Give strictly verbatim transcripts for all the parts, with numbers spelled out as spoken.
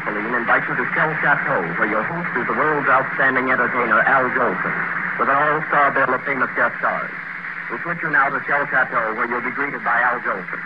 Celine, invites you to Shell Chateau, where your host is the world's outstanding entertainer, Al Jolson, with an all-star bill of famous guest stars. We'll switch you now to Shell Chateau, where you'll be greeted by Al Jolson.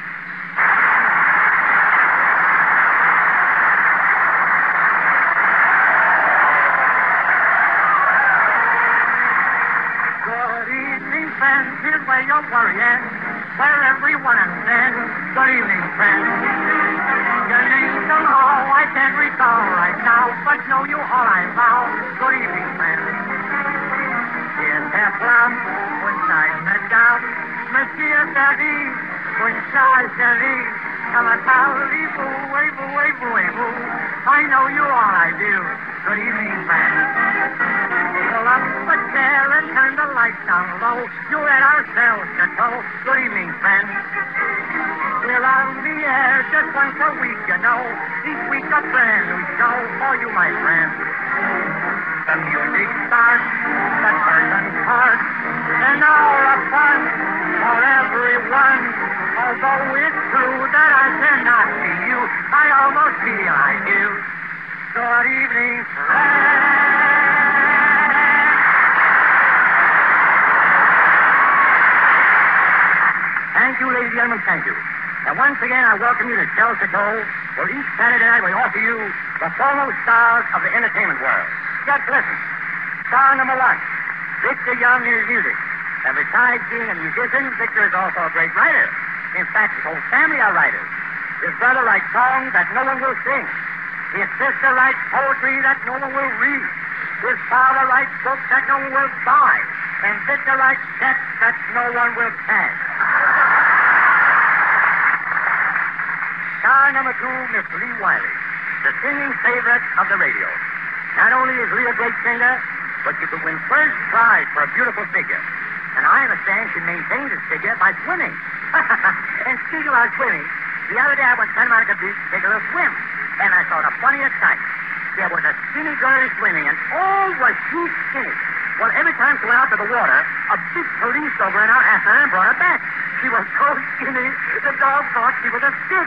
Good evening, friends. Here's where you're worrying, where everyone understands. Good evening, friends. Your names don't know, I can't recall right now, but know you all I vow. Good evening, friends. Here's Teflon, Winside Meddown, Monsieur Daddy, Winside Daddy, Kamatali, boo, way, boo, way, boo, way, boo. I know you all I do. Good evening, friends. Pull up a chair and turn the lights down low. You're at our Shell Chateau. Good evening, friends. We're on the air just once a week, you know. Each week a brand new show for you, my friends. The music starts, the curtain parts, an hour of fun for everyone. Although it's true that I cannot see you, I almost feel I do. Good evening, friends. Thank you, ladies and gentlemen, thank you. And once again, I welcome you to Shell Chateau, where each Saturday night we offer you the foremost stars of the entertainment world. Just listen. Star number one, Victor Young in his music. And besides being a musician, Victor is also a great writer. In fact, his whole family are writers. His brother writes songs that no one will sing. His sister writes poetry that no one will read. His father writes books that no one will buy. And Victor writes checks that no one will cash. Star number two, Miss Lee Wiley, the singing favorite of the radio. Not only is Lee a great singer, but she could win first prize for a beautiful figure. And I understand she maintains this figure by swimming. And speaking about swimming, the other day I went to Santa Monica Beach to take a little swim. And I saw the funniest sight. There was a skinny girl swimming, and oh, was she skinny. Well, every time she went out to the water, a big police dog ran out after her and brought her back. She was so skinny, the dog thought she was a stick.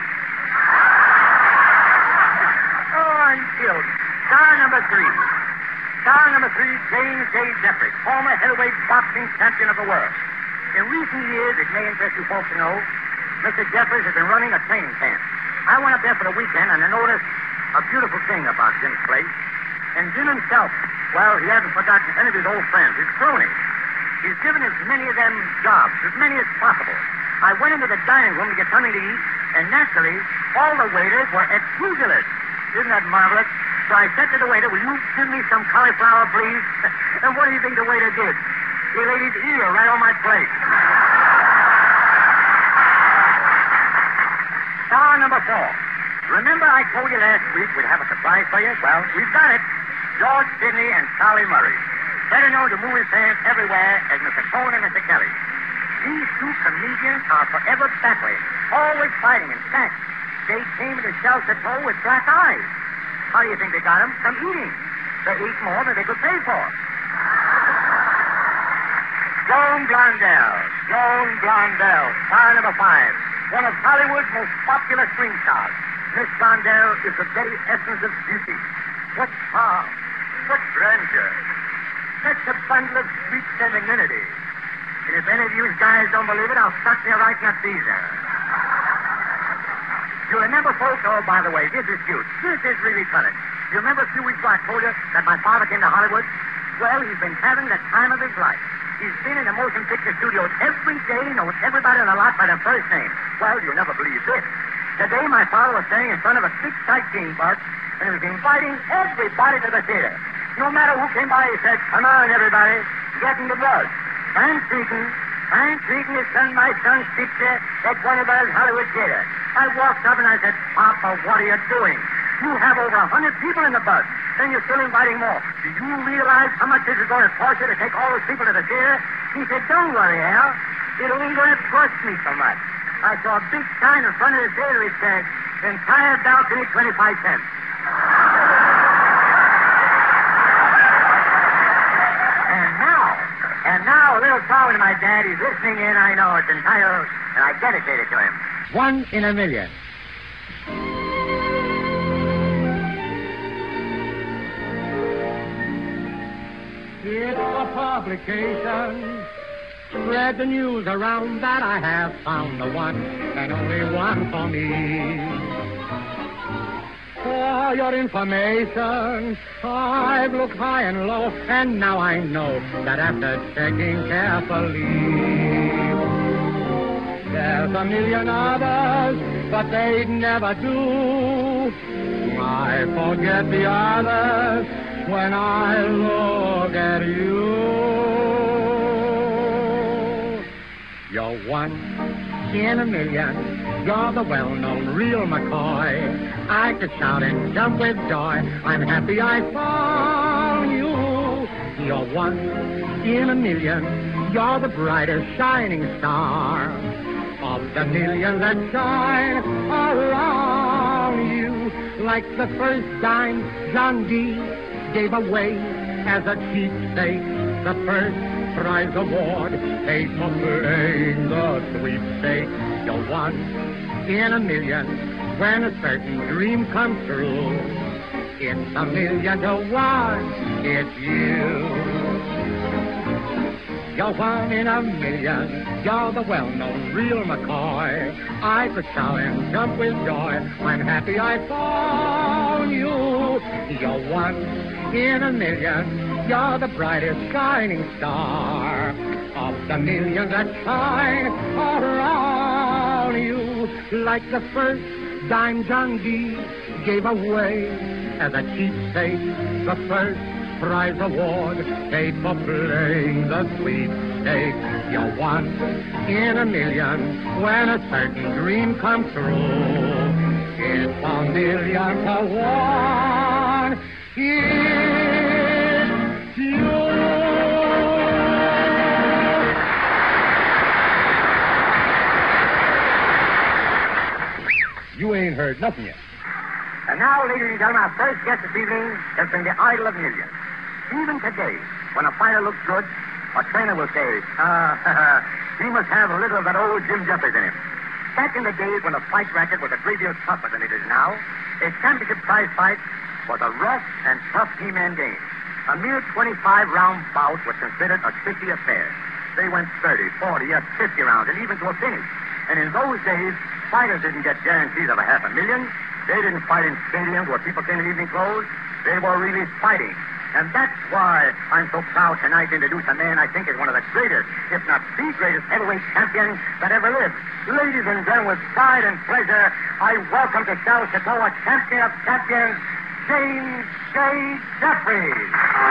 Oh, I'm killed. Star number three. Star number three, James J. Jeffries, former heavyweight boxing champion of the world. In recent years, it may interest you folks to know, Mister Jeffries has been running a training camp. I went up there for the weekend, and I noticed a beautiful thing about Jim's place. And Jim himself, well, he hasn't forgotten any of his old friends, his cronies. He's given as many of them jobs, as many as possible. I went into the dining room to get something to eat, and naturally, all the waiters were ex-pugilists. Isn't that marvelous? So I said to the waiter, will you give me some cauliflower, please? And what do you think the waiter did? He laid his ear right on my plate. Star number four. Remember I told you last week we'd have a surprise for you? Well, we've got it. George Sidney and Charlie Murray. Better known to movie fans everywhere as Mister Cohen and Mister Kelly. These two comedians are forever battling, always fighting. In fact, they came into Shell Chateau with black eyes. How do you think they got them? From eating. They ate more than they could pay for. Joan Blondell. Joan Blondell. Star number five. One of Hollywood's most popular screen stars. Miss Blondell is the very essence of beauty. What charm. What grandeur. Such a bundle of sweet femininity. And if any of you guys don't believe it, I'll stuck you right in a teaser. You remember, folks, oh, by the way, this is cute. This is really funny. You remember a few weeks ago I told you that my father came to Hollywood? Well, he's been having the time of his life. He's been in the motion picture studios every day, knows everybody on the lot by their first name. Well, you'll never believe this. Today, my father was standing in front of a big sightseeing bus, and he was inviting everybody to the theater. No matter who came by, he said, come on, everybody, get in the bus. I'm treating, I'm treating his son, my son's picture at one of those Hollywood theaters. I walked up and I said, Papa, what are you doing? You have over a hundred people in the bus. Then you're still inviting more. Do you realize how much this is going to cost you to take all those people to the theater? He said, don't worry, Al. It ain't going to cost me so much. I saw a big sign in front of the theater. It said, entire balcony, twenty-five cents. And now, and now a little song to my dad. He's listening in. I know it's entitled, and I dedicate it to him. One in a Million. It's a publication. Spread the news around that I have found the one and only one for me. For your information, I've looked high and low, and now I know that after checking carefully, there's a million others, but they'd never do. I forget the others when I look at you. You're one in a million. You're the well-known real McCoy. I could shout and jump with joy. I'm happy I found you. You're one in a million. You're the brightest shining star of the millions that shine around you. Like the first dime John D. gave away as a keepsake, the first prize award paid for playing the sweepstakes. You're one in a million when a certain dream comes true. It's a million to one, it's you. You're one in a million, you're the well-known real McCoy. I could shout and jump with joy, I'm happy I found you. You're one in a million, you're the brightest shining star of the millions that shine around you. Like the first dime John D. gave away as a keepsake, the first prize award paid for playing the sweepstakes. You're one in a million when a certain dream comes true. It's a million to one. It's you. You ain't heard nothing yet. And now, ladies and gentlemen, our first guest this evening has been the idol of millions. Even today, when a fighter looks good, a trainer will say, uh, he must have a little of that old Jim Jeffries in him. Back in the days when the fight racket was a great deal tougher than it is now, a championship prize fight was a rough and tough He-Man game. A mere twenty-five round bout was considered a tricky affair. They went thirty, forty, yes, fifty rounds, and even to a finish. And in those days, fighters didn't get guarantees of a half a million. They didn't fight in stadiums where people came in evening clothes. They were really fighting. And that's why I'm so proud tonight to introduce a man I think is one of the greatest, if not the greatest heavyweight champion that ever lived. Ladies and gentlemen, with pride and pleasure, I welcome to Shell Chateau a champion of champions, James J. Jeffries.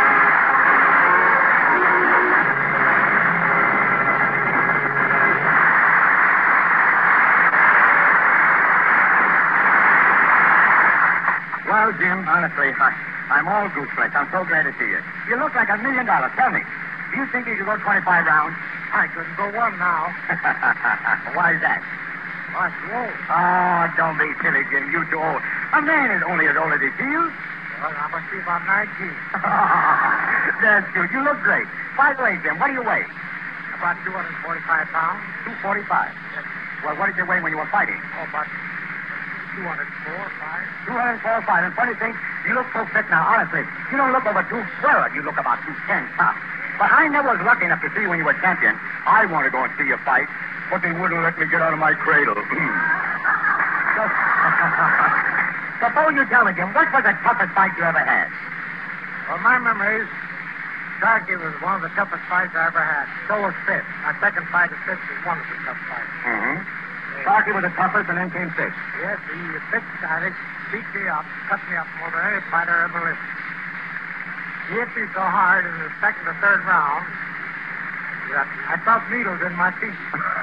Well, Jim, honestly, I, I'm all goose flesh. I'm so glad to see you. You look like a million dollars. Tell me, do you think you could go twenty-five rounds? I couldn't go one now. Why is that? I'm too old. Oh, don't be silly, Jim. You too old. A man is only as old as he feels. Well, I must be about nineteen. That's good. You look great. By the way, Jim, what do you weigh? About two hundred forty-five pounds. two forty-five. Yes. Well, what did you weigh when you were fighting? Oh, about two hundred four, five. two hundred four, five. And funny thing, you look so fit now, honestly. You don't look over two, well, you look about two ten tops. But I never was lucky enough to see you when you were champion. I want to go and see you fight, but they wouldn't let me get out of my cradle. So, suppose you tell me, Jim, what was the toughest fight you ever had? Well, my memories, Sharkey was one of the toughest fights I ever had. So was Fitz. My second fight at Fitz was one of the tough fights. Mm-hmm. Sharkey was the toughest, and then came Fitz. Yes, he Fitz, I think, beat me up, cut me up more than any fighter ever lived. He hit me so hard in the second or third round that I felt needles in my feet.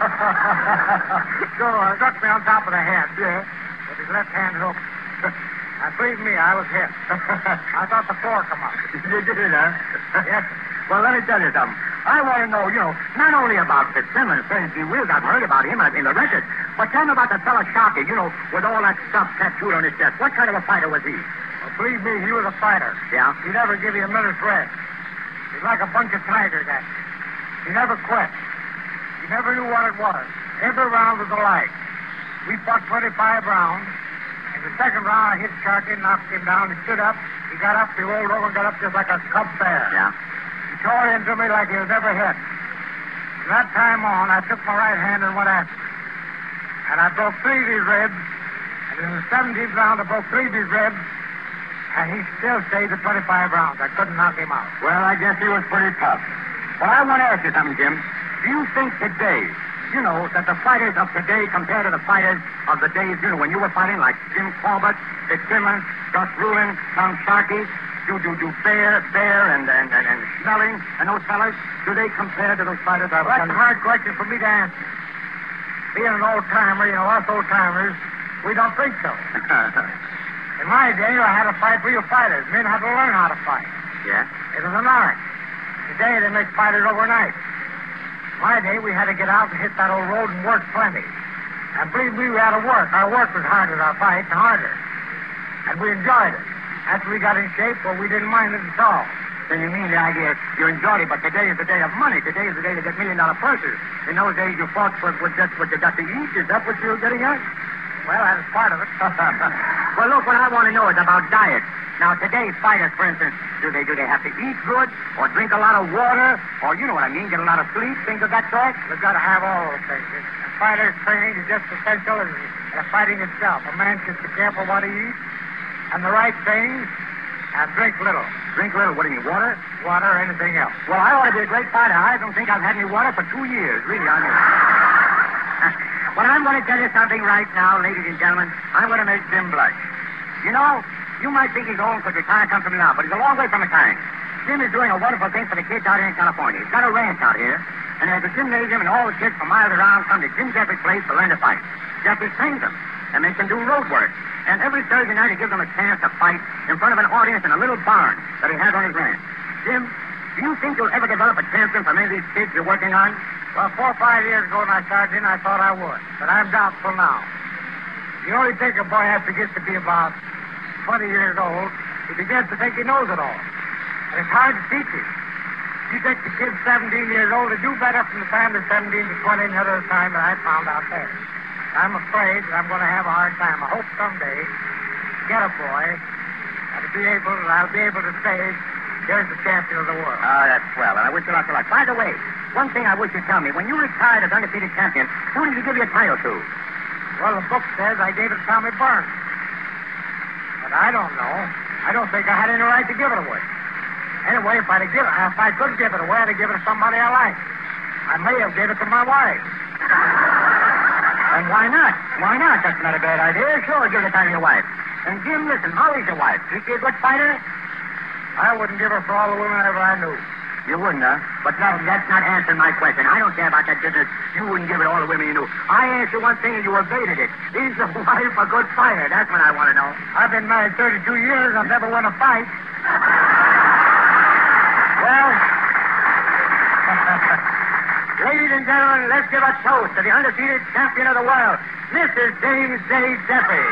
So uh, struck me on top of the head, yeah, with his left hand hook. And believe me, I was hit. I thought the floor come up. You did, huh? Yes. Well, let me tell you something. I want to know, you know, not only about Fitzsimmons, Crazy Wills, I've heard about him in the record, but tell me about the fellow Sharkey, you know, with all that stuff tattooed on his chest. What kind of a fighter was he? Well, believe me, he was a fighter. Yeah? He never give you a minute's rest. He's like a bunch of tigers, that. He never quit. He never knew what it was. Every round was alike. We fought twenty-five rounds. In the second round, I hit Sharkey, knocked him down. He stood up. He got up. He rolled over and got up just like a cub bear. Yeah? He tore into me like he was ever hit. From that time on, I took my right hand and went after him. And I broke three of his ribs. And in the seventeenth round, I broke three of his ribs. And he still stayed at twenty-five rounds. I couldn't knock him out. Well, I guess he was pretty tough. Well, I want to ask you something, Jim. Do you think today, you know, that the fighters of today compared to the fighters of the days, you know, when you were fighting, like Jim Corbett, Dick Simmons, Gus Rulin, Tom Sharkey, do do do Bear, Bear, and and, and, and Snelling, and those fellas, do they compare to those fighters? Well, that's a hard question for me to answer. Being an old-timer, you know, us old-timers, we don't think so. In my day, I had to fight real fighters. Men had to learn how to fight. Yeah? It was an art. Today, they make fighters overnight. In my day, we had to get out and hit that old road and work plenty. And believe me, we had to work. Our work was harder than our fights, and harder. And we enjoyed it. After we got in shape, well, we didn't mind it at all. So you mean the idea you enjoyed it, but today is the day of money. Today is the day to get million-dollar purses. In those days, you fought for with just what you got to eat. Is that what you're getting at? Well, that was part of it. Well, look, what I want to know is about diet. Now, today's fighters, for instance, do they do they have to eat good, or drink a lot of water, or you know what I mean, get a lot of sleep, things of that sort? We've got to have all those things. A fighter's training is just essential as, as fighting itself. A man should be careful what he eats, and the right things, and drink little. Drink little? What do you mean, water? Water or anything else. Well, I ought to be a great fighter. I don't think I've had any water for two years, really. I mean. Well, I'm going to tell you something right now, ladies and gentlemen. I'm going to make Jim blush. You know, you might think he's old because retired comes from now, but he's a long way from retiring. Jim is doing a wonderful thing for the kids out here in California. He's got a ranch out here, and there's a gymnasium, and all the kids from miles around come to Jim Jeffrey's place to learn to fight. Jeffrey trains them, and makes them do road work. And every Thursday night he gives them a chance to fight in front of an audience in a little barn that he has on his ranch. Jim, do you think you'll ever develop a champion from any of these kids you're working on? Well, four or five years ago when I started in, I thought I would. But I'm doubtful now. You only think a boy has to get to be about twenty years old, he begins to think he knows it all. And it's hard to teach him. You take the kid seventeen years old to do better from the time they're seventeen to twenty another time that I found out there. I'm afraid that I'm going to have a hard time. I hope someday to get a boy and to be able, and I'll be able to say, here's the champion of the world. Oh, that's swell, and I wish you lots of luck. By the way, one thing I wish you'd tell me. When you retired as undefeated champion, who did you give your title to? Well, the book says I gave it to Tommy Burns. But I don't know. I don't think I had any right to give it away. Anyway, if I'd have given, if I could give it away, I'd have given it to somebody I liked. I may have given it to my wife. And why not? Why not? That's not a bad idea. Sure, give the title to your wife. And Jim, listen, how is your wife? Is she a good fighter? I wouldn't give her for all the women ever I knew. You wouldn't, huh? But that, that's not answering my question. I don't care about that business. You wouldn't give it all the women you knew. I asked you one thing and you evaded it. Is the wife a good fighter? That's what I want to know. I've been married thirty-two years. I've never won a fight. Well, ladies and gentlemen, let's give a toast to the undefeated champion of the world, Mister James J. Jeffrey.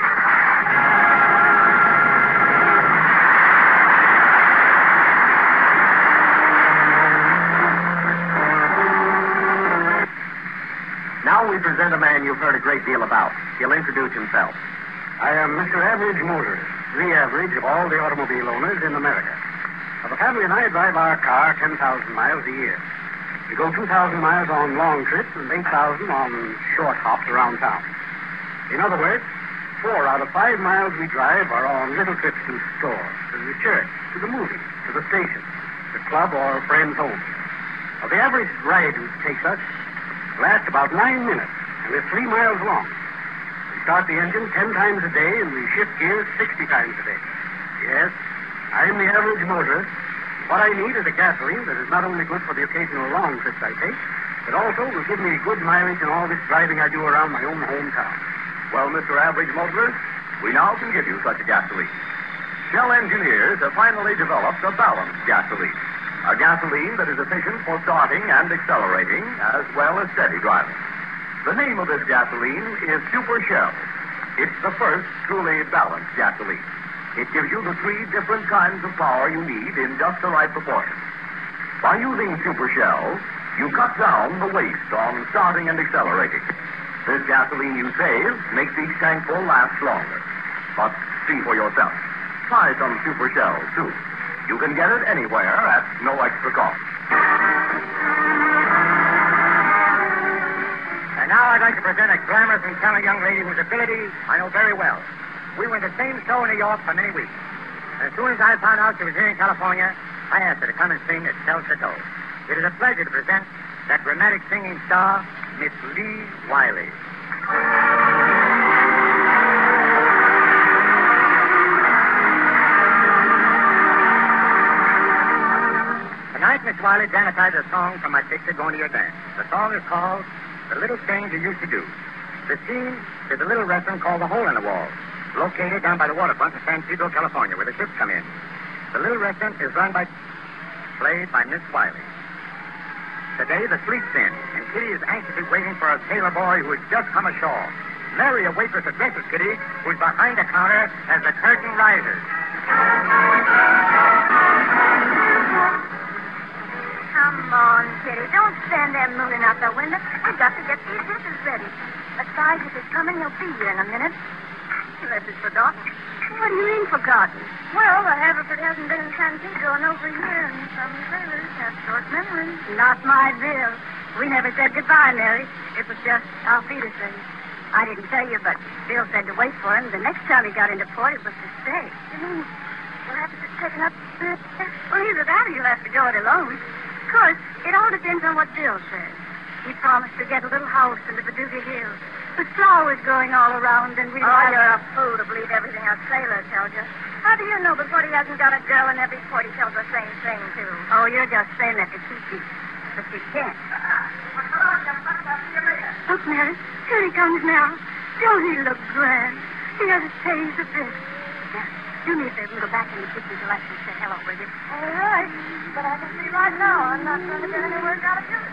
Now we present a man you've heard a great deal about. He'll introduce himself. I am Mister Average Motors, the average of all the automobile owners in America. Now, the family and I drive our car ten thousand miles a year. We go two thousand miles on long trips and eight thousand on short hops around town. In other words, four out of five miles we drive are on little trips to the store, to the church, to the movie, to the station, to club or friends' home. Now, the average ride it takes us lasts about nine minutes, and is three miles long. We start the engine ten times a day, and we shift gears sixty times a day. Yes, I'm the average motorist. What I need is a gasoline that is not only good for the occasional long trips I take, but also will give me good mileage in all this driving I do around my own hometown. Well, Mister Average Motorist, we now can give you such a gasoline. Shell engineers have finally developed a balanced gasoline. A gasoline that is efficient for starting and accelerating, as well as steady driving. The name of this gasoline is Super Shell. It's the first truly balanced gasoline. It gives you the three different kinds of power you need in just the right proportion. By using Super Shell, you cut down the waste on starting and accelerating. This gasoline you save makes each tankful last longer. But see for yourself. Try some Super Shell, too. You can get it anywhere at no extra cost. And now I'd like to present a glamorous and talented young lady whose ability I know very well. We were in the same show in New York for many weeks. And as soon as I found out she was here in California, I asked her to come and sing at El Chateau. It is a pleasure to present that dramatic singing star, Miss Lee Wiley. Tonight, Miss Wiley dramatized a song from my picture, Going to Your Dance. The song is called The Little Things You Used to Do. The scene is a little restaurant called The Hole in the Wall, located down by the waterfront in San Pedro, California, where the ships come in. The little restaurant is run by, played by Miss Wiley. Today, the fleet's in, and Kitty is anxiously waiting for a sailor boy who has just come ashore. Mary, a waitress, addresses Kitty, who's behind the counter as the curtain rises. Come on, Kitty. Don't stand there mooning out the window. I've got to get these dishes ready. Besides, if he's coming, he'll be here in a minute. Unless it's forgotten. What do you mean, forgotten? Well, the Haverford hasn't been in San Pedro in over a year, and some sailors have short memories. Not my Bill. We never said goodbye, Mary. It was just Auf Wiedersehen. I didn't tell you, but Bill said to wait for him. The next time he got into port, it was to stay. You mean we'll have to be taken up? Well, either that or you'll have to go it alone. Of course, it all depends on what Bill says. He promised to get a little house in the Paducah Hills. The flowers growing all around, and we... Oh, have... you're a fool to believe everything a sailor tells you. How do you know before he hasn't got a girl in every port he tells the same thing to? Oh, you're just saying that to keep you. But you can't. Look, Mary. Here he comes now. Don't he look grand? He hasn't changed a bit. Now, do me a favor and go back in the kitchen till I can say hello, will you? All right. But I can see right now I'm not going to get any work out of you.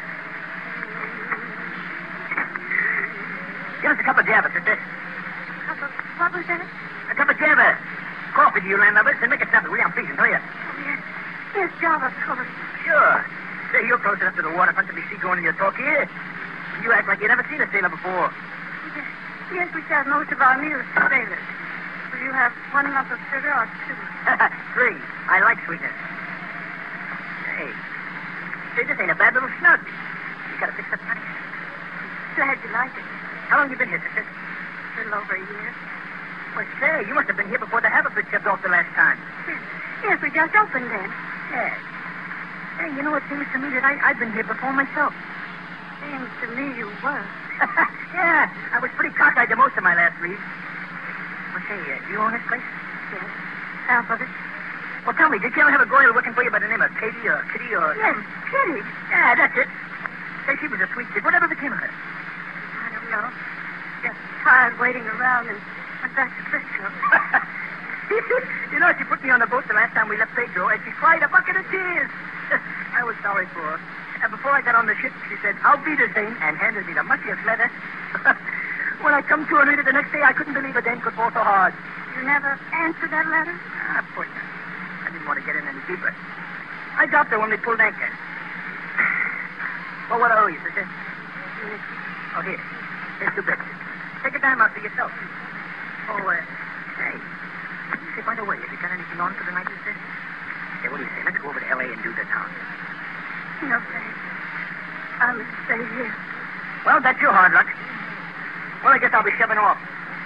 Give us a cup of java, sister. Cup of... What was that? A cup of java. Coffee to you, landlubbers, and make it something. We are pleasing, hurry up. Oh, yes. Yes, Java, of course. Sure. Say, you're close enough to the waterfront to be seagoing in your talk here. You act like you've never seen a sailor before. Yes, yes, we serve most of our meals to sailors. Will you have one lump of sugar or two? Three. I like sweetness. Hey. Say, this ain't a bad little snug. You got to fix up nice. Glad you like it. How long you been here, sister? A little over a year. Well, say, you must have been here before the Haverford shipped off the last time. Yes, yes, we just opened then. Yes. Hey, you know, it seems to me that I, I've been here before myself. Seems to me you were. Yeah, I was pretty cockeyed to most of my last leave. Well, say, uh, do you own this place? Yes. Half of it. Well, tell me, did you ever have a girl working for you by the name of Katie or Kitty or... Yes, Kitty. Yeah, that's it. Say, she was a sweet chick. Whatever became of her? I don't know. Just tired waiting around and went back to Frisco. You know, she put me on the boat the last time we left Pedro, and she cried a bucket of tears. I was sorry for her. And before I got on the ship, she said, I'll be the same, and handed me the muchiest letter. When I come to and read it the next day, I couldn't believe a dame could fall so hard. You never answered that letter? Ah, of course not. I didn't want to get in any deeper. I dropped her when we pulled anchor. Well, what I owe you, sister? Oh, here. Here's two bits. Take a dime out for yourself. Oh, uh, hey. Say, by the way, have you got anything on for the night, sister? Hey, what do you say? Let's go over to L A and do the town. No, thanks. I must stay here. Well, that's your hard luck. Well, I guess I'll be shoving off.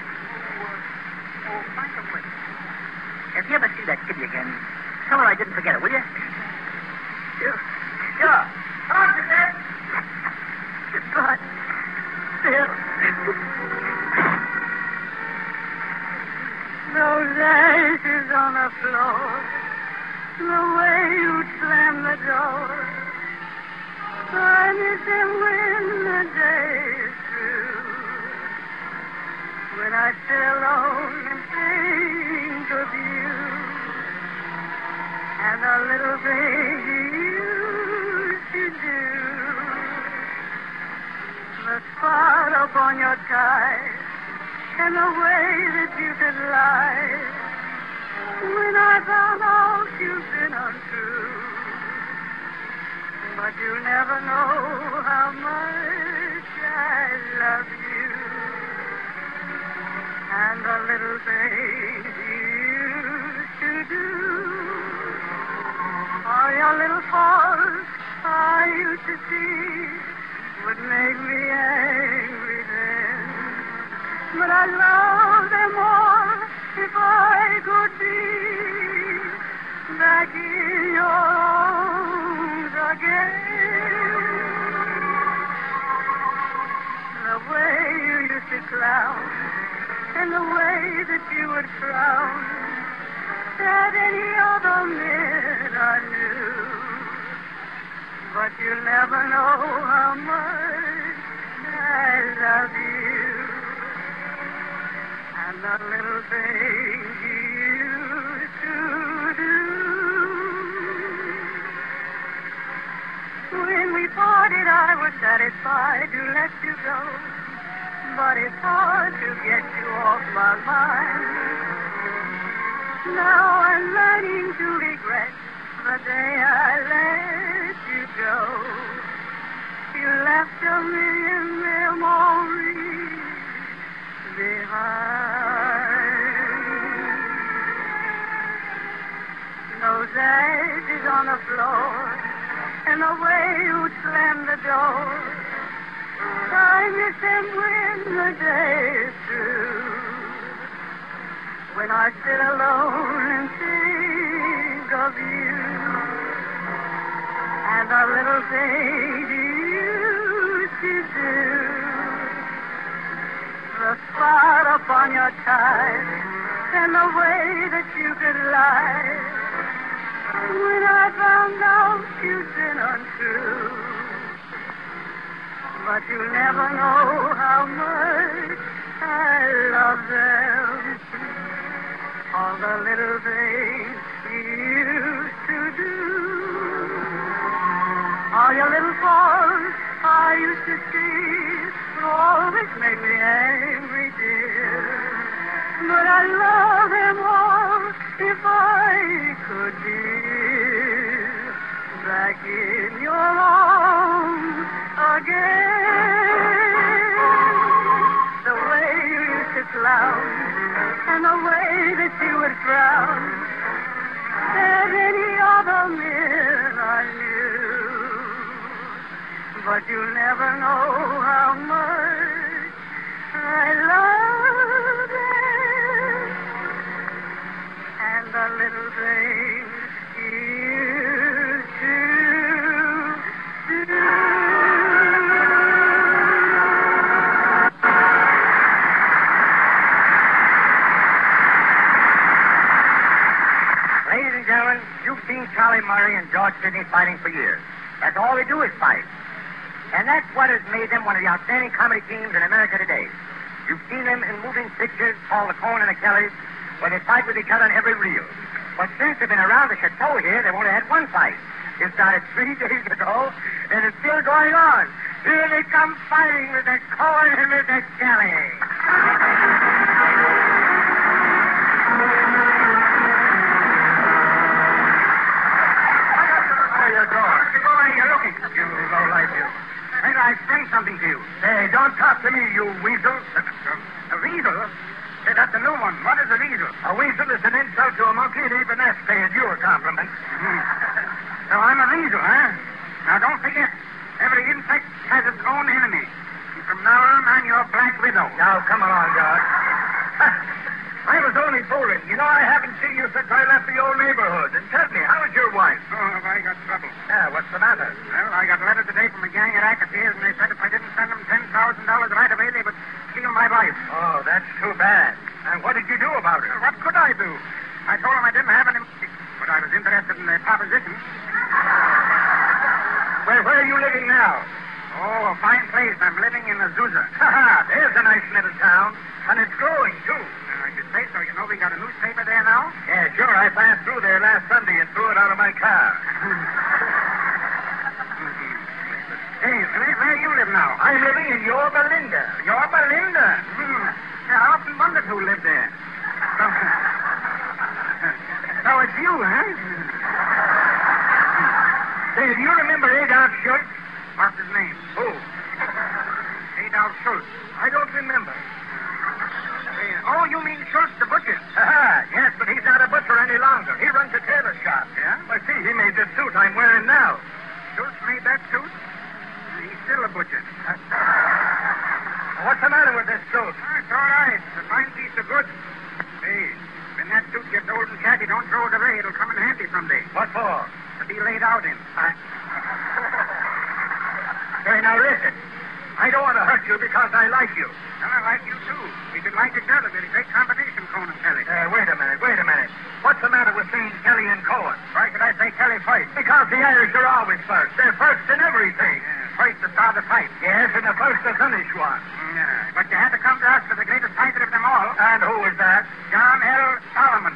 Oh, by the way, if you ever see that kitty again, tell her I didn't forget it, will you? Sure. Sure. Come on, sister. Goodbye. Bill. Those ashes on the floor, the way you slam the door, I miss them when the day is through. When I sit alone and think of you, and the little things you used to do, the spot upon your tie, and the way that you could lie, when I found out you've been untrue. But you never know how much I love you, and the little things you used to do, all your little faults I used to see would make me angry then. But I love them all if I could be back in your arms again. The way you used to clown and the way that you would frown at any other man I knew. But you never know how much I love you. And the little things you used to do. When we parted, I was satisfied to let you go. But it's hard to get you off my mind. Now I'm learning to regret the day I let you go. You left a million memories behind. Those ashes on the floor and the way you slammed the door. I miss them when the day is through. When I sit alone and think of you and the little things you used to do. The spot upon your tie and the way that you could lie. When I found out you'd been untrue. But you never know how much I love them. All the little things you used to do. All your little faults I used to see would always make me angry, dear. But I love them all if I could be back in your arms again. The way you used to clown and the way that you would frown at any other man I knew. But you'll never know how much I love them and the little things you used to do. Ladies and gentlemen, you've seen Charlie Murray and George Sidney fighting for years. That's all they do is fight. And that's what has made them one of the outstanding comedy teams in America today. You've seen them in moving pictures called The Coen and the Kellys, where they fight with each other on every reel. But since they've been around the chateau here, they've only had one fight. It started three days ago, and it's still going on. Here they come fighting with the Coen and with the Kellys. You're looking. You low life, you. Wait till I explain something to you. Hey, don't talk to me, you weasel. A weasel? Say, that's a new one. What is a weasel? A weasel is an insult to a monkey, and even that's paying you a compliment. Mm. So I'm a weasel, huh? Now, don't forget, every insect has its own enemy. And from now on, I'm your black widow. Now, come along, George. I was only fooling. You know, I haven't seen you since I left the old neighborhood. And tell me, how's your wife? Oh, have I got trouble? Yeah, what's the matter? Well, I got a letter today from a gang of racketeers, and they said if I didn't send them ten thousand dollars right away, they would steal my wife. Oh, that's too bad. And what did you do about it? What could I do? I told them I didn't have any money, but I was interested in their proposition. Well, where are you living now? Oh, a fine place. I'm living in Azusa. Ha-ha, there's a nice little town. And it's growing, too. Uh, I should say so. You know, we got a newspaper there now. Yeah, sure. I passed through there last Sunday and threw it out of my car. Hey, where, where you live now? I'm living in Yorba Linda. Yorba Linda? Hmm. Yeah, I often wondered who lived there. So, so it's you, huh? Say, do you remember Adolf Schultz? What's his name? Who? Adolf Schultz. I don't remember. Oh, you mean Schultz the butcher? Ah, yes, but he's not a butcher any longer. He runs a tailor shop. Yeah? Well, see, he made this suit I'm wearing now. Schultz made made that suit? He's still a butcher. What's the matter with this suit? Oh, it's all right. It's a fine piece of goods. Hey, when that suit gets old and shabby, don't throw it away. It'll come in handy someday. What for? To be laid out in. I... Hey, now listen. I don't want to hurt you because I like you. Well, I like you, too. We could like each other. We're a great combination, Cohen and Kelly. Uh, wait a minute, wait a minute. What's the matter with saying Kelly and Cohen? Why should I say Kelly first? Because the Irish are always first. They're first in everything. Yeah, first to start a fight. Yes, and the first to finish one. Yeah, but you had to come to us for the greatest fighter of them all. And who was that? John L. Solomon.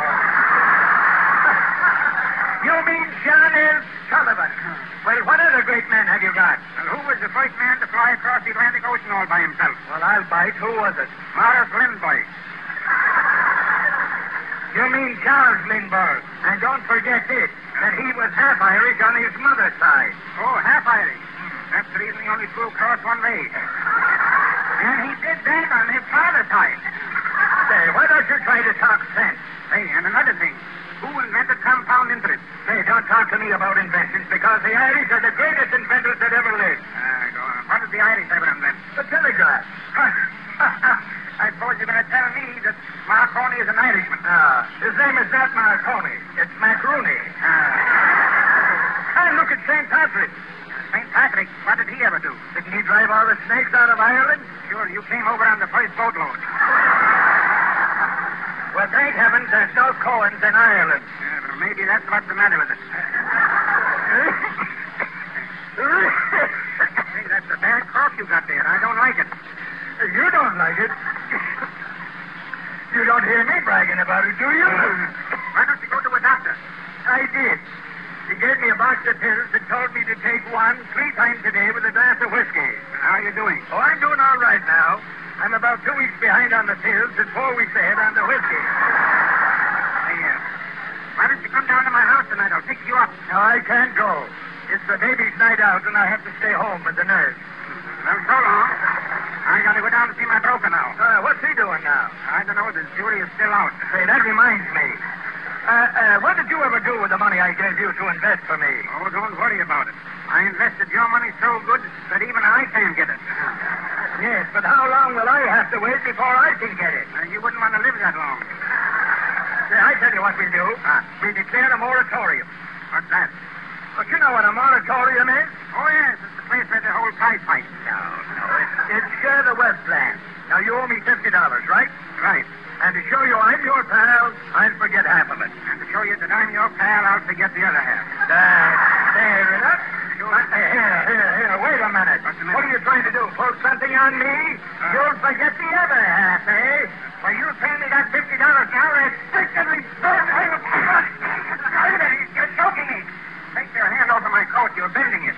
You mean John L. Sullivan? Well, what other great men have you got? Well, who was the first man to fly across the Atlantic Ocean all by himself? Well, I'll bite. Who was it? Morris Lindbergh. You mean Charles Lindbergh. And don't forget this, that he was half Irish on his mother's side. Oh, half Irish. That's the reason he only flew across one way. And he did that on his father's side. Say, why don't you try to talk sense? Hey, and another thing. Who invented compound interest? Say, don't talk to me about inventions, because the Irish are the greatest inventors that ever lived. Uh, go on. What did the Irish ever invent? The telegraph. I suppose you're going to tell me that Marconi is an Irishman. No, his name is not Marconi. It's Macrooney. Uh, And look at Saint Patrick. Saint Patrick, what did he ever do? Didn't he drive all the snakes out of Ireland? Sure, you came over on the first boatload. Well, thank heavens there's no Cohens in Ireland. Yeah, well, maybe that's what's the matter with it. Hey, that's a bad cough you got there. I don't like it. You don't like it? You don't hear me bragging about it, do you? Why don't you go to a doctor? I did. He gave me a box of pills and told me to take one three times a day with a glass of whiskey. How are you doing? Oh, I'm doing all right now. I'm about two weeks behind on the pills and four weeks ahead on the whiskey. Hey, uh, why don't you come down to my house tonight? I'll pick you up. No, I can't go. It's the baby's night out, and I have to stay home with the nurse. Well, so long. I got to go down to see my broker now. Uh, what's he doing now? I don't know. The jury is still out. Say, that reminds me. Uh, uh, what did you ever do with the money I gave you to invest for me? Oh, don't worry about it. I invested your money so good that even I can't get it. Yes, but how long will I have to wait before I can get it? Uh, you wouldn't want to live that long. Say, I tell you what we do. Huh? We declare a moratorium. What's that? But you know what a moratorium is? Oh, yes. It's the place where they hold prize fights. No, no. It's, it's share the wealth plan. Now, you owe me fifty dollars, right? Right. And to show you I'm your pal, I'll forget half of it. And to show you that I'm your pal, I'll forget the other half. That's fair enough. Uh, here, here, here, wait a minute. What's the matter? What are you trying to do, pull something on me? Uh, You'll forget the other half, eh? Well, you pay me that fifty dollars now, restrictedly. You're choking me. Take your hand off of my coat. You're bending it.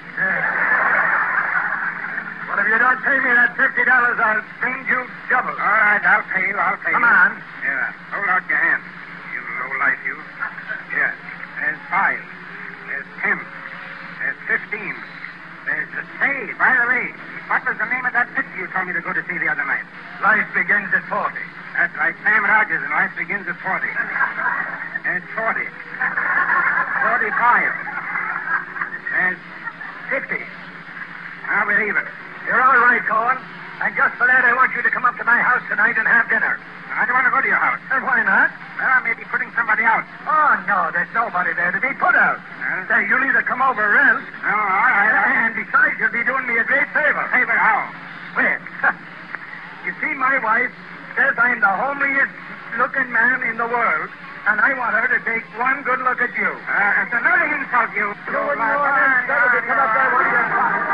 Well, if you don't pay me that fifty dollars, I'll send you double. All right, I'll pay you. I'll pay Come you. on. Yeah. Hold out your hand. You lowlife, you. Here. There's five. There's ten. There's fifteen. There's the... Hey, by the way, what was the name of that picture you told me to go to see the other night? Life begins at forty. That's right. Sam Rogers and Life Begins at forty. There's forty. Forty-five. There's fifty. Now we're even. You're all right, Cohen. And just for that, I want you to come up to my house tonight and have dinner. I don't want to go to your house. And why not? Well, I may be putting somebody out. Oh, no, there's nobody there to be put out. Well, Say, you'll either come over or else. no, all right. all right. And besides, you'll be doing me a great favor. Favor how? Well, you see, my wife says I'm the homeliest looking man in the world, and I want her to take one good look at you. Uh, it's another insult, you. You wouldn't know what I'm saying if you come up there, would you?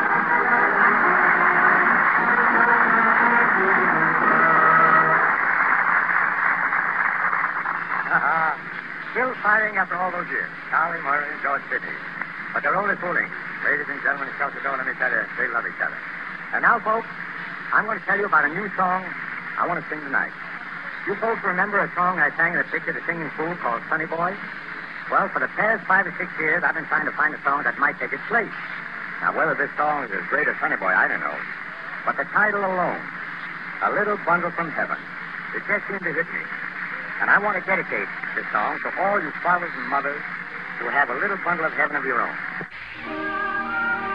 Still fighting after all those years. Charlie Murray and George Sidney. But they're only fooling. Ladies and gentlemen, it's just don't let me tell you, they love each other. And now, folks, I'm going to tell you about a new song I want to sing tonight. You folks remember a song I sang in the picture, The Singing Fool, called Sonny Boy? Well, for the past five or six years, I've been trying to find a song that might take its place. Now, whether this song is as great as Sonny Boy, I don't know. But the title alone, A Little Bundle from Heaven, it just seemed to hit me. And I want to dedicate this song to all you fathers and mothers who have a little bundle of heaven of your own.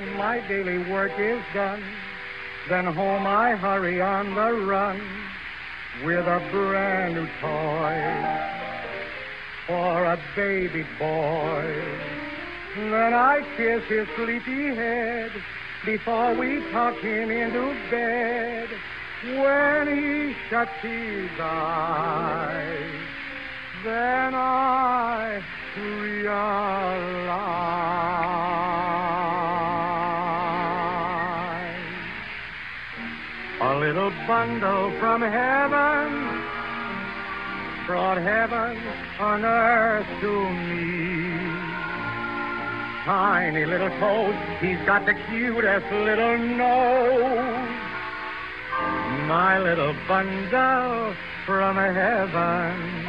when my daily work is done, then home I hurry on the run with a brand new toy for a baby boy. Then I kiss his sleepy head before we tuck him into bed. When he shuts his eyes, then I realize a little bundle from heaven brought heaven on earth to me. Tiny little toad, he's got the cutest little nose. My little bundle from heaven.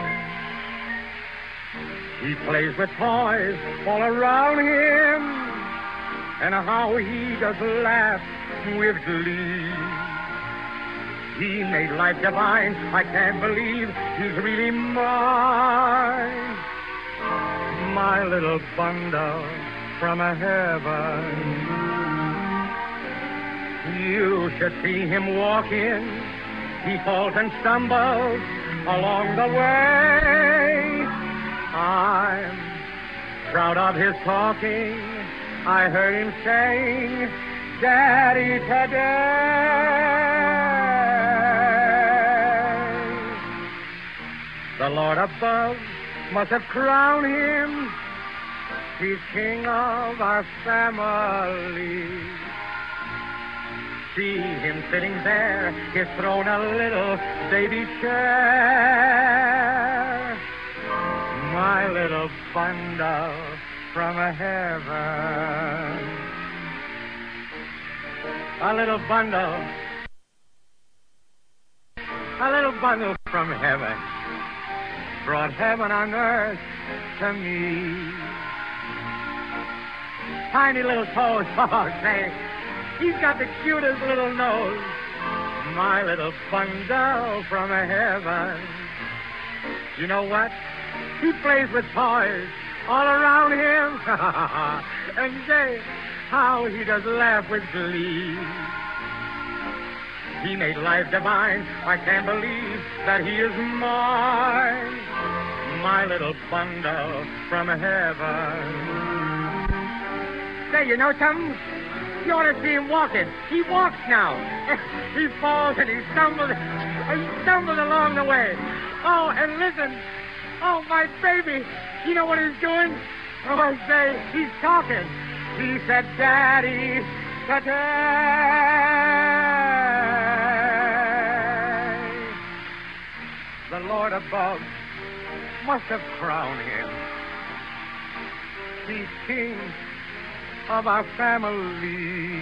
He plays with toys all around him, and how he does laugh with glee. He made life divine. I can't believe he's really mine. My little bundle from heaven. You should see him walking. He falls and stumbles along the way. I'm proud of his talking. I heard him saying, Daddy, today. The Lord above must have crowned him. He's king of our family. See him sitting there, his throne a little baby chair. My little bundle from heaven. A little bundle. A little bundle from heaven brought heaven on earth to me. Tiny little toes, oh, say, he's got the cutest little nose. My little bundle from heaven. You know what? He plays with toys all around him. And say, how he does laugh with glee. He made life divine. I can't believe that he is mine. My little bundle from heaven. Say, you know something? You ought to see him walking. He walks now. He falls and he stumbles. He stumbles along the way. Oh, and listen. Oh, my baby. You know what he's doing? Oh, I say, he's talking. He said, Daddy, today. The Lord above must have crowned him. He's king of our family.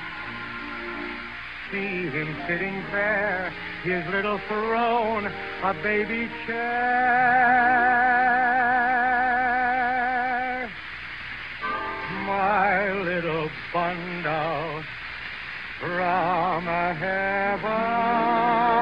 See him sitting there, his little throne, a baby chair. My little bundle from heaven.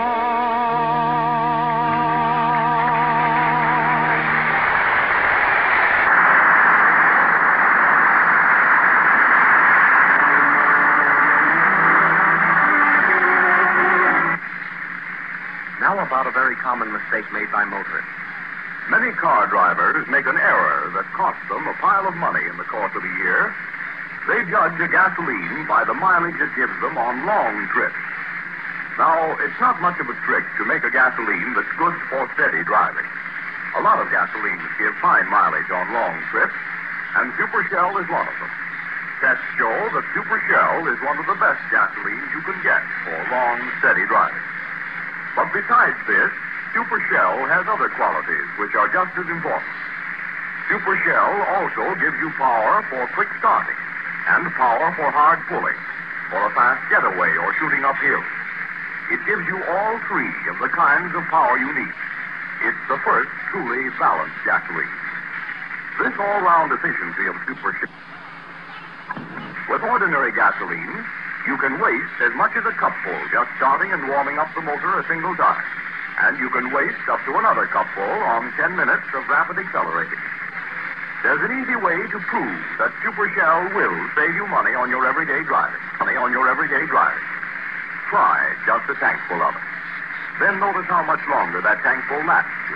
Now about a very common mistake made by motorists. Many car drivers make an error that costs them a pile of money in the course of a year. They judge a gasoline by the mileage it gives them on long trips. Now, it's not much of a trick to make a gasoline that's good for steady driving. A lot of gasolines give fine mileage on long trips, and Super Shell is one of them. Tests show that Super Shell is one of the best gasolines you can get for long, steady driving. But besides this, Super Shell has other qualities which are just as important. Super Shell also gives you power for quick starting and power for hard pulling, for a fast getaway or shooting uphill. It gives you all three of the kinds of power you need. It's the first truly balanced gasoline. This all-round efficiency of Super Shell. With ordinary gasoline, you can waste as much as a cupful just starting and warming up the motor a single time. And you can waste up to another cupful on ten minutes of rapid accelerating. there's an easy way to prove that Super Shell will save you money on your everyday driving. Money on your everyday driving. Try just a tankful of it. Then notice how much longer that tankful lasts you.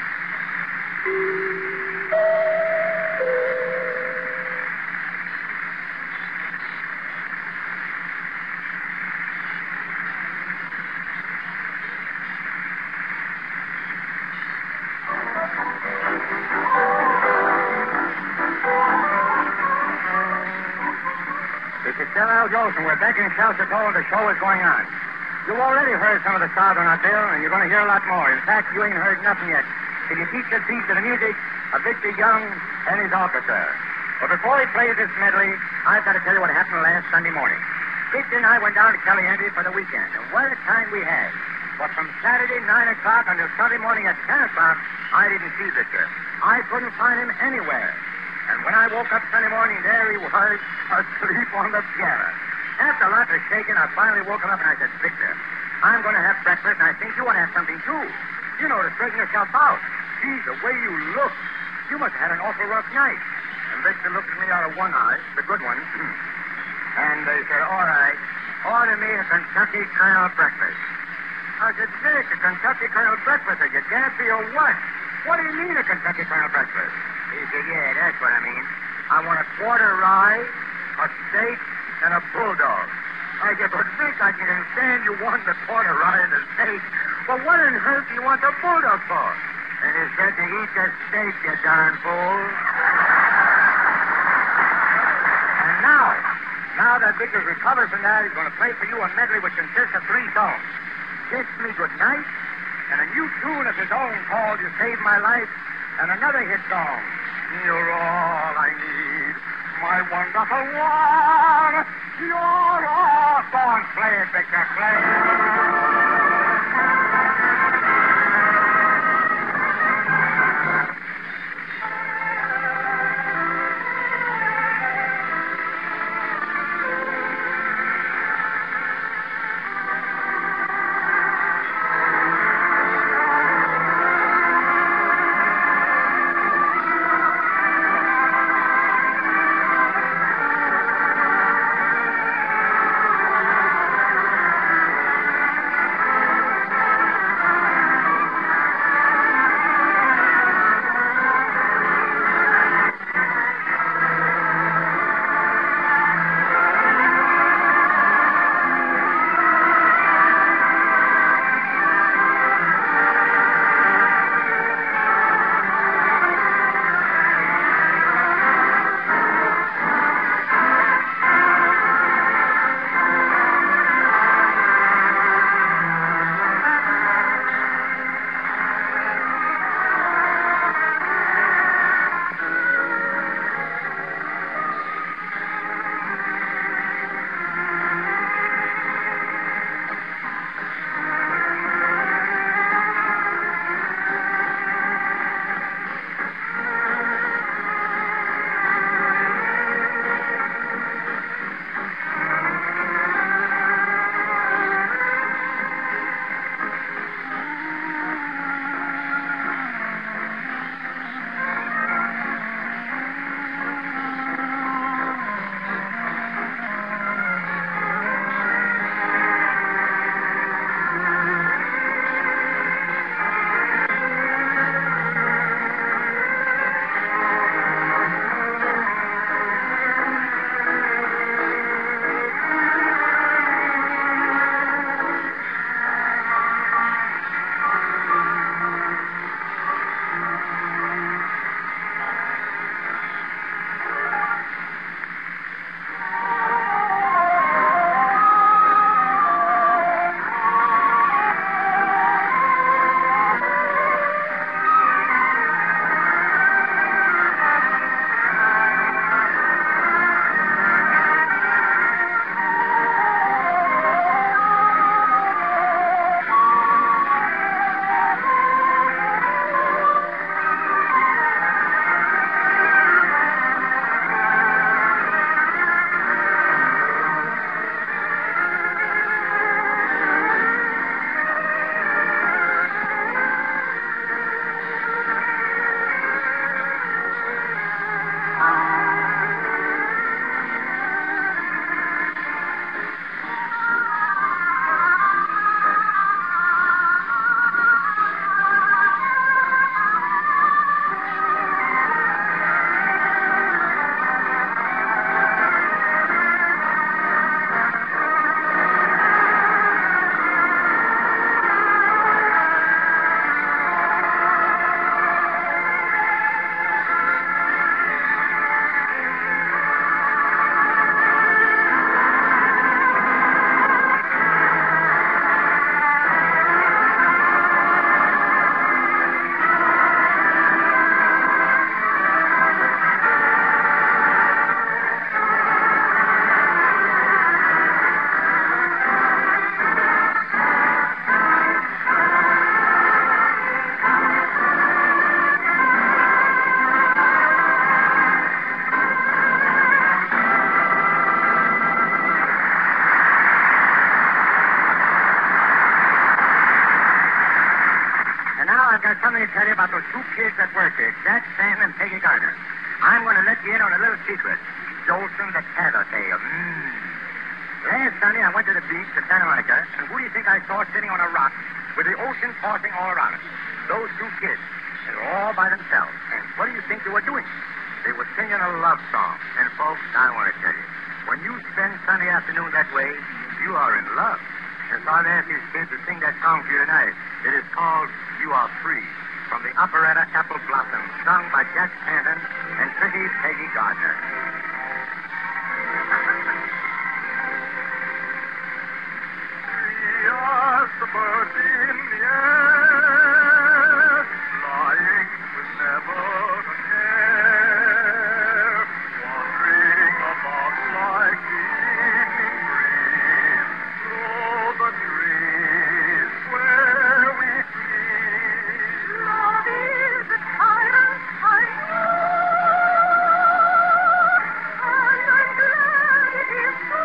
This is Sir Al Jolson. We're back in Sheltertold. The show is going on. You've already heard some of the stars on our bill, and you're going to hear a lot more. In fact, you ain't heard nothing yet. Till you teach a piece of the music of Victor Young and his orchestra. But before he plays this medley, I've got to tell you what happened last Sunday morning. Victor and I went down to Kelly for the weekend, and what a time we had. But from Saturday, nine o'clock, until Sunday morning at ten o'clock, I didn't see Victor. I couldn't find him anywhere. And when I woke up Sunday morning, there he was, asleep on the piano. After a lot of shaking, I finally woke him up and I said, Victor, I'm going to have breakfast, and I think you want to have something, too. You know, to straighten yourself out. Gee, the way you look. You must have had an awful rough night. And Victor looked at me out of one eye, the good one, and he said, all right, order me a Kentucky Colonel breakfast. I said, Vic, a Kentucky Colonel breakfast? Are you daffy or what? What do you mean a Kentucky Colonel breakfast? He said, yeah, that's what I mean. I want a quarter rye, a steak, and a bulldog. I said, but Vic, I can understand you want the quarter rye and the steak. But what on earth do you want the bulldog for? And he said, to eat the steak, you darn fool. And now, now that Victor's recovered from that, he's going to play for you a medley which consists of three songs. Kiss Me Goodnight, and a new tune of his own called You Saved My Life, and another hit song, You're All I Need, My Wonderful One, You're All... Go on, play it, Victor, play it. me tell you about those two kids that work here, Jack Stanton and Peggy Gardner. I'm going to let you in on a little secret. Jolson the Tattletale. Mmm. Last Sunday, I went to the beach at Santa Monica, and who do you think I saw sitting on a rock with the ocean tossing all around it? Those two kids. They were all by themselves. And what do you think they were doing? They were singing a love song. And, folks, I want to tell you, when you spend Sunday afternoon that way, you are in love. And so I've asked these kids to sing that song for you tonight. It is called You Are Free, from the operetta Apple Blossom, sung by Jack Stanton and pretty Peggy Gardner. Yes, the birds in the air, flying with never a care, wandering about like the evening breeze, through the trees where we sleep. Love is a tyrant, I know, and I'm glad it is so.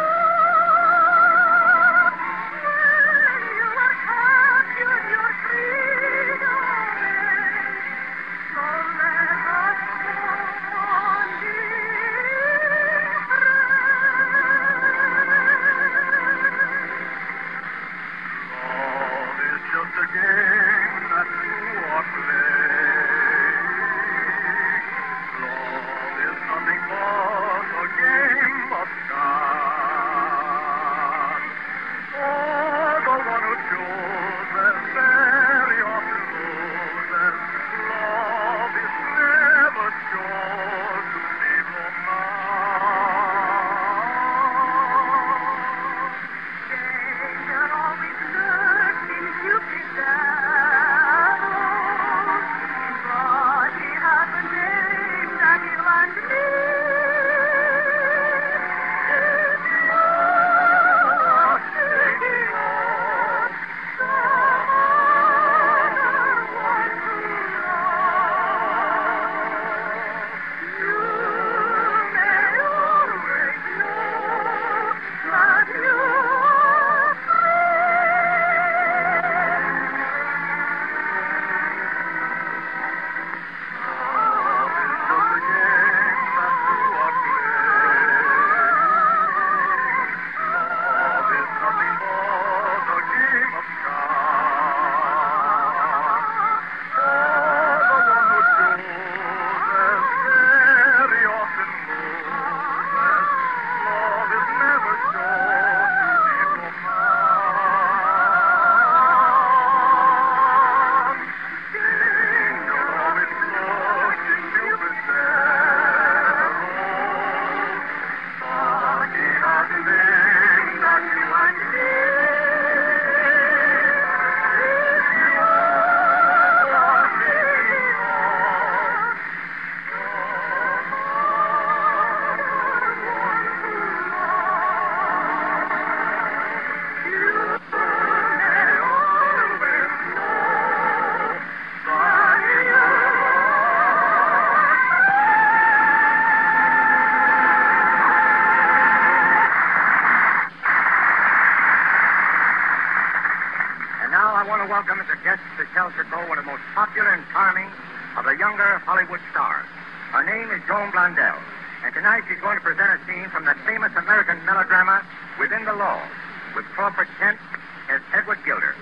Welcome as a guest to Shelterco, one of the most popular and charming of the younger Hollywood stars. Her name is Joan Blondell, and tonight she's going to present a scene from that famous American melodrama, Within the Law, with Crawford Kent as Edward Gilder.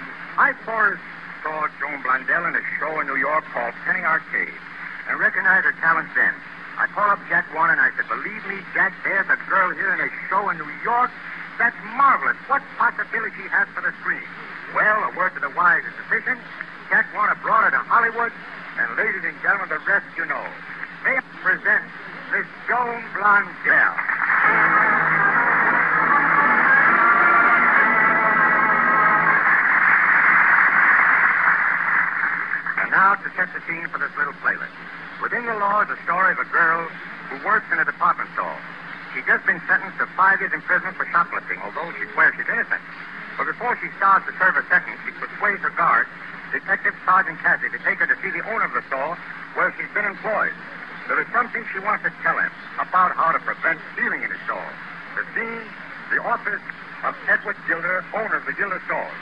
I first saw Joan Blondell in a show in New York called Penny Arcade, and recognized her talent then. I called up Jack Warner and I said, believe me, Jack, there's a girl here in a show in New York that's marvelous. What possibility she has for the screen? Well, a word to the wise is sufficient. Jack Warner brought her to Hollywood, and ladies and gentlemen, the rest you know. May I present Miss Joan Blondell. And now to set the scene for this little playlet. Within the Law is the story of a girl who works in a department store. She's just been sentenced to five years imprisonment for shoplifting, although she swears she's innocent. But before she starts to serve her sentence, she persuades her guard, Detective Sergeant Cassie, to take her to see the owner of the store where she's been employed. There is something she wants to tell him about how to prevent stealing in his store. The scene, the office of Edward Gilder, owner of the Gilder store.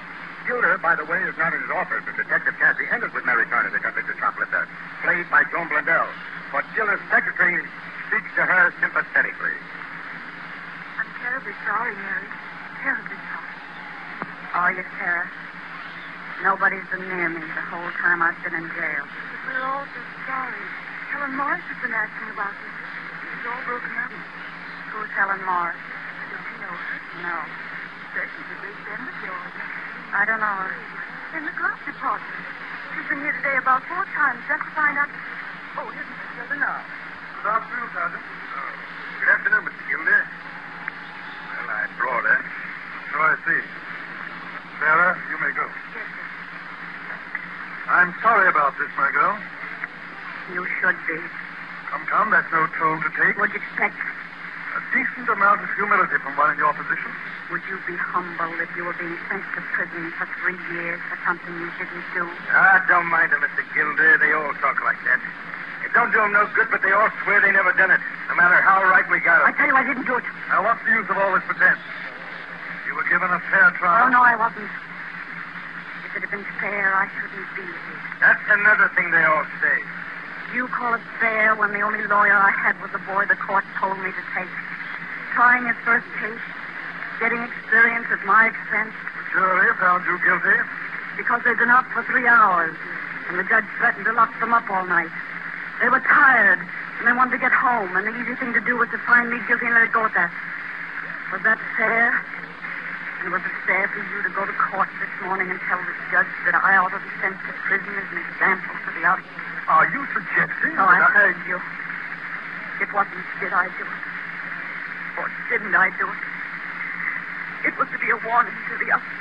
Gilder, by the way, is not in his office. And Detective Cassie ended with Mary Turner, the convicted shoplifter, played by Joan Blundell. But Gilder's secretary speaks to her sympathetically. I'm terribly sorry, Mary. Terribly sorry. Are you, Sarah? Nobody's been near me the whole time I've been in jail. But we're all just sorry. Helen Morris has been asking about you. She's all broken up. Who's Helen Morris? Don't you know her? No. She's a big friend of yours. I don't know her. In the glove department. She's been here today about four times just to find out. Oh, isn't she Gilder now? Good afternoon, Sergeant. Oh, good afternoon, Mister Gilder. Well, I brought her. So I see. Sarah, you may go. Yes, sir. I'm sorry about this, my girl. You should be. Come, come, that's no tone to take. What'd you expect? A decent amount of humility from one in your position. Would you be humble if you were being sent to prison for three years for something you didn't do? Ah, don't mind them, Mister Gilder. They all talk like that. It don't do them no good, but they all swear they never done it, no matter how right we got I it. tell you, I didn't do it. Now, what's the use of all this pretense? You were given a fair trial. Oh, no, I wasn't. If it had been fair, I shouldn't be here. That's another thing they all say. You call it fair when the only lawyer I had was the boy the court told me to take. Trying his first case, getting experience at my expense. The jury found you guilty. Because they'd been out for three hours, and the judge threatened to lock them up all night. They were tired, and they wanted to get home, and the easy thing to do was to find me guilty and let it go at that. Was that fair? And was it fair for you to go to court this morning and tell the judge that I ought to be sent to prison as an example for the others? Are you suggesting Oh, that I heard you. It wasn't did I do it, or didn't I do it. It was to be a warning to the others.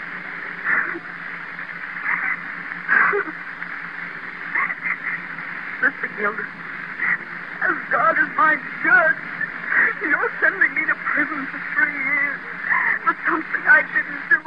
Mister Gilder, as God is my judge, you're sending me to prison for three years for something I didn't do.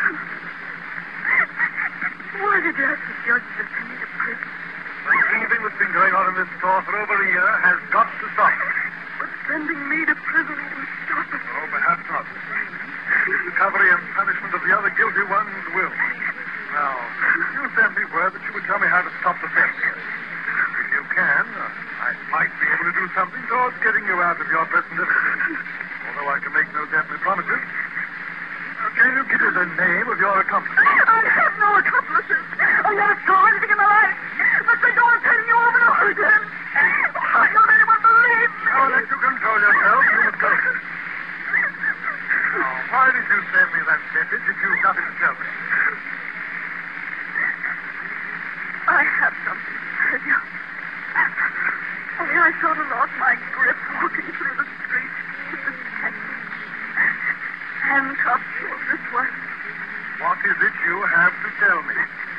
Why did you have the judge to send me to prison? the thieving that's been going on in this store for over a year has got to stop? But sending me to prison will stop it. Oh, perhaps not. Recovery and punishment of the other guilty ones will. Now, you sent me word that you would tell me how to stop the theft. If you can, uh, I might be able to do something towards getting you out of your present difficulty. Although I can make no definite promises. Now, can you give me the name of your accomplice? I have no accomplices. I never saw anything in my life. But they go on turning you over and over again. I don't anyone believe me. Now, let you control yourself. You must go. Now, why did you send me that message if you've nothing to tell me? I have something to tell you. Only I sort of lost my grip walking through the street with the detective. Handcuffed you this way. What is it you have to tell me?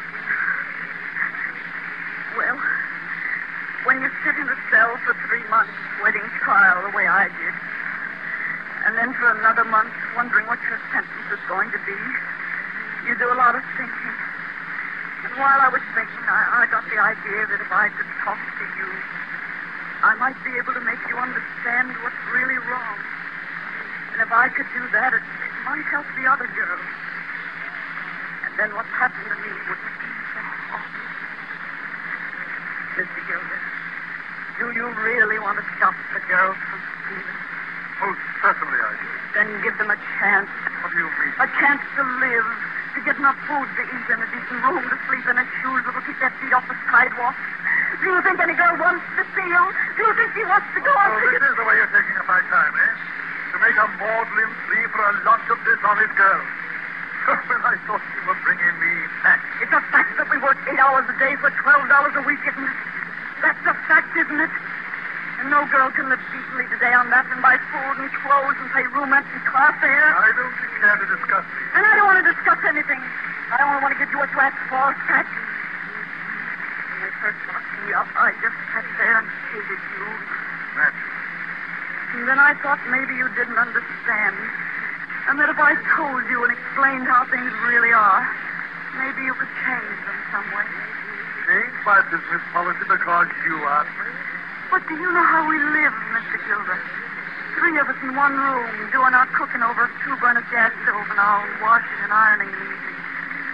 Well, when you sit in a cell for three months waiting trial the way I did, and then for another month wondering what your sentence is going to be, you do a lot of thinking. And while I was thinking, I, I got the idea that if I could talk to you, I might be able to make you understand what's really wrong. And if I could do that, it, it might help the other girls. And then what's happened to me wouldn't be so awful. Mister Gilder, do you really want to stop the girls from stealing? Most certainly I do. Then give them a chance. What do you mean? A chance to live, to get enough food to eat and a decent room to sleep in and shoes that will keep their feet off the sidewalk. Do you think any girl wants to steal? Do you think she wants to go on Oh, to this is the way you're taking up my time, eh? To make a maudlin plea for a lot of dishonest girls. When I thought you were bringing me facts. It's a fact that we work eight hours a day for twelve dollars a week, isn't it? That's a fact, isn't it? And no girl can live decently today on that and buy food and clothes and pay room rent and car fare. I don't care to discuss these. And I don't want to discuss anything. I only want to give you what you asked for, facts. When they first locked me up, I just sat there and hated you. Naturally. And then I thought maybe you didn't understand. And that if I told you and explained how things really are, maybe you could change them some way. Change my business policy because you asked me? But do you know how we live, Mister Gilder? Three of us in one room, doing our cooking over a two-burner gas stove and our own washing and ironing in the evening.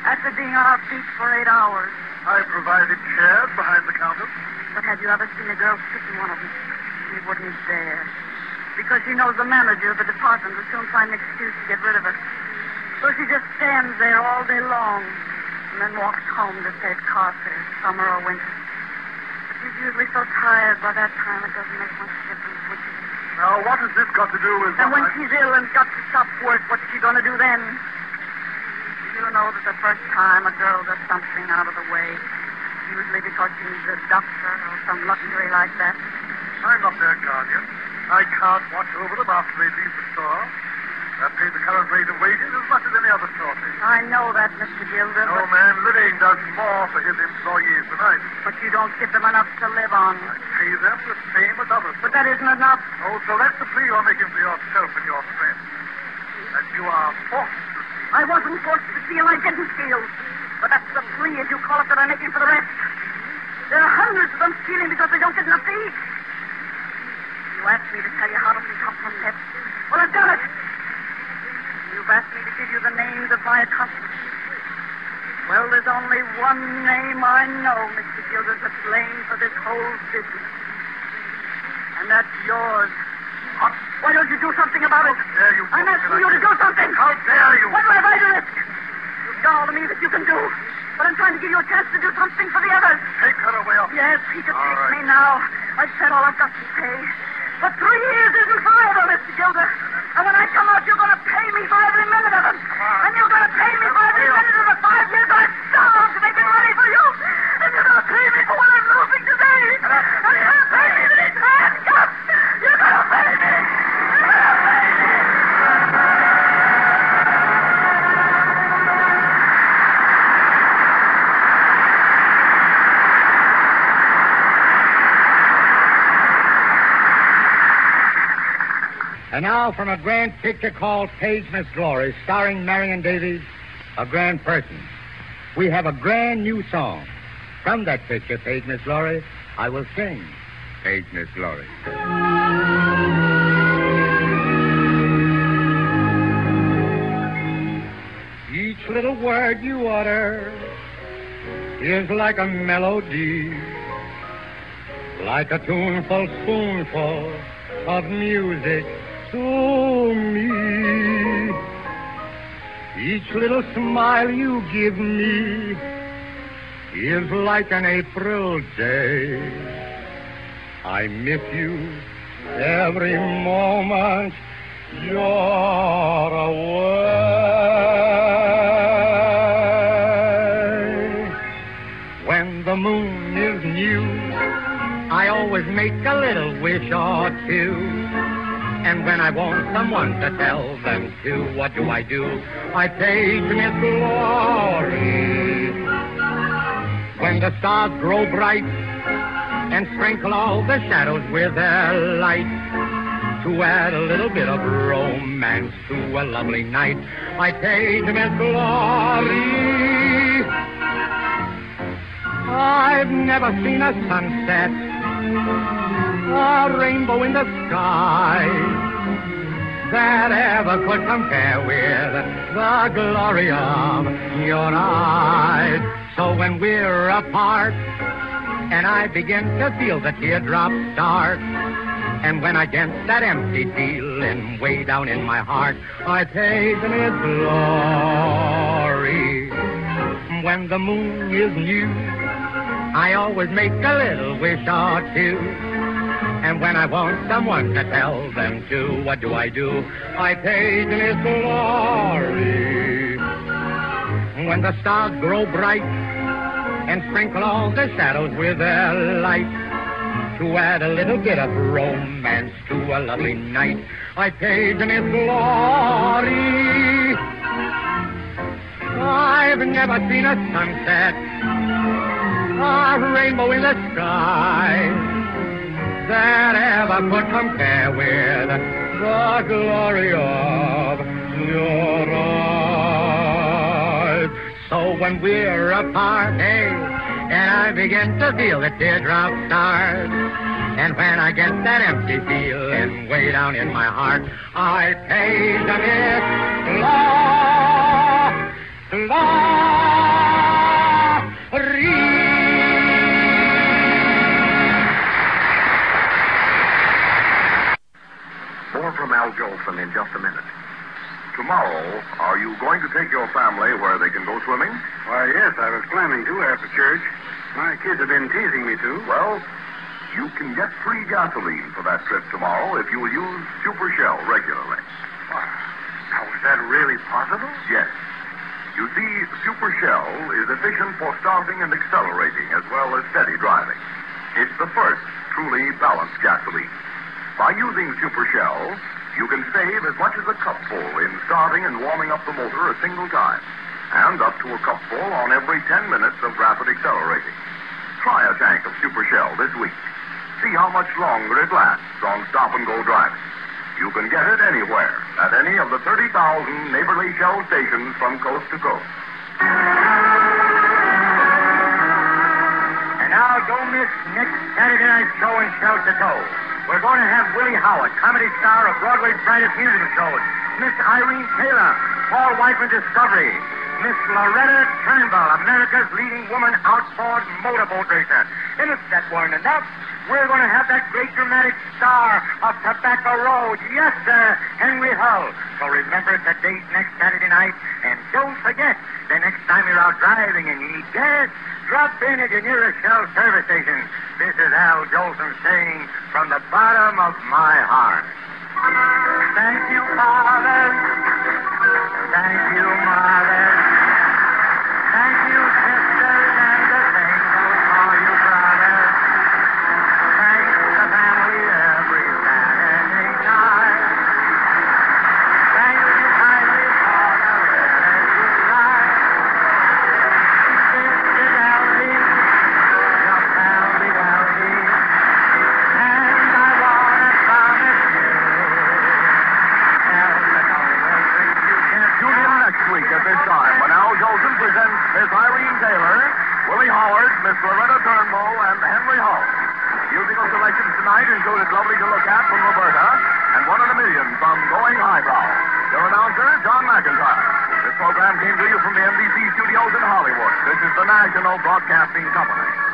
after being on our feet for eight hours. I provided chairs behind the counter. But have you ever seen a girl sit in one of them? She wouldn't dare. Because she knows the manager of the department will soon find an excuse to get rid of her. So she just stands there all day long and then walks home to save car fares, summer or winter. But she's usually so tired by that time it doesn't make much difference which is. Now, what has this got to do with... And when she's ill and got to stop work, what's she going to do then? You know that the first time a girl does something out of the way, usually because she needs a doctor or some luxury like that. I'm not their guardian. I can't watch over them after they leave the store. They're paid the current rate of wages as much as any other store pays. I know that, Mister Gilder. No but... man living does more for his employees than I do. But you don't give them enough to live on. I pay them the same as others. But that isn't enough. Oh, so that's the plea you're making for yourself and your friends. That you are forced to steal. I wasn't forced to steal. I didn't steal. But that's the plea, as you call it, that I'm making for the rest. There are hundreds of them stealing because they don't get enough to eat. You asked me to tell you how to stop them yet. Well, I've done it. You've asked me to give you the names of my accomplices. Well, there's only one name I know, Mister Gilder, to blame for this whole business. And that's yours. What? Why don't you do something about it? How dare you? I'm asking you to do something. How dare you? What have I to risk? You've done all to me that you can do. But I'm trying to give you a chance to do something for the others. Take her away. Off. Yes, he can All take right. me now. I've said all I've got to say. But three years isn't forever, Mister Gilder. And when I come out, you're going to pay me for every minute of it. And you're going to pay me for every minute of the five years I've starved making money for you. And you're going to pay me for what I'm losing today. And you're going to pay me that it's handcuffed. You're going to pay me. You're going to pay me. And now from a grand picture called Page Miss Glory, starring Marion Davies, A Grand Person, we have a brand new song. From that picture, Page Miss Glory, I will sing Page Miss Glory. Each little word you utter is like a melody, like a tuneful spoonful of music to me. Each little smile you give me is like an April day. I miss you every moment you're away. When the moon is new, I always make a little wish or two. And when I want someone to tell them to, what do I do? I page Miss Glory. When the stars grow bright and sprinkle all the shadows with their light, to add a little bit of romance to a lovely night, I page Miss Glory. I've never seen a sunset, a rainbow in the sky, that ever could compare with the glory of your eyes. So when we're apart and I begin to feel the teardrops start, and when I get that empty feeling way down in my heart, I page Miss Glory. When the moon is new, I always make a little wish or two. And when I want someone to tell them to, what do I do? I page Miss Glory. When the stars grow bright and sprinkle all the shadows with their light, to add a little bit of romance to a lovely night, I page Miss Glory. I've never seen a sunset, a rainbow in the sky, that ever could compare with the glory of your eyes. So when we're apart, hey, and I begin to feel the teardrops start, and when I get that empty feeling way down in my heart, I page Miss Glory. Al Jolson in just a minute. Tomorrow, are you going to take your family where they can go swimming? Why, yes, I was planning to after church. My kids have been teasing me to. Well, you can get free gasoline for that trip tomorrow if you will use Super Shell regularly. Wow. Now, is that really possible? Yes. You see, Super Shell is efficient for starting and accelerating as well as steady driving. It's the first truly balanced gasoline. By using Super Shell, you can save as much as a cupful in starting and warming up the motor a single time, and up to a cupful on every ten minutes of rapid accelerating. Try a tank of Super Shell this week. See how much longer it lasts on stop-and-go driving. You can get it anywhere at any of the thirty thousand neighborly Shell stations from coast to coast. And now don't miss next Saturday night show in Shell to Go. We're going to have Willie Howard, comedy star of Broadway's brightest musical shows, Miss Irene Taylor, Paul Whiteman Discovery, Miss Loretta Turnbull, America's leading woman outboard motorboat racer. And if that weren't enough, we're going to have that great dramatic star of Tobacco Road. Yes, sir, Henry Hull. So remember the date next Saturday night. And don't forget, the next time you're out driving and you need gas, drop in at your nearest Shell service station. This is Al Jolson saying from the bottom of my heart. Thank you, Father. Thank you, Mother. Thank you, sisters, and the same goes for you, brother. Thanks the family every Saturday night. Thank you kindly for the letters you write. Sister Elsie, your family Elsie, and I want to promise you, Elsa will bring you Tune in next week at this time when Al Jolson presents Miss Irene Taylor, Willie Howard, Miss Loretta Turnbull, and Henry Hull. Musical selections tonight included Lovely to Look At from Roberta and One in a Million from Going Highbrow. Your announcer, John McIntyre. This program came to you from the N B C studios in Hollywood. This is the National Broadcasting Company.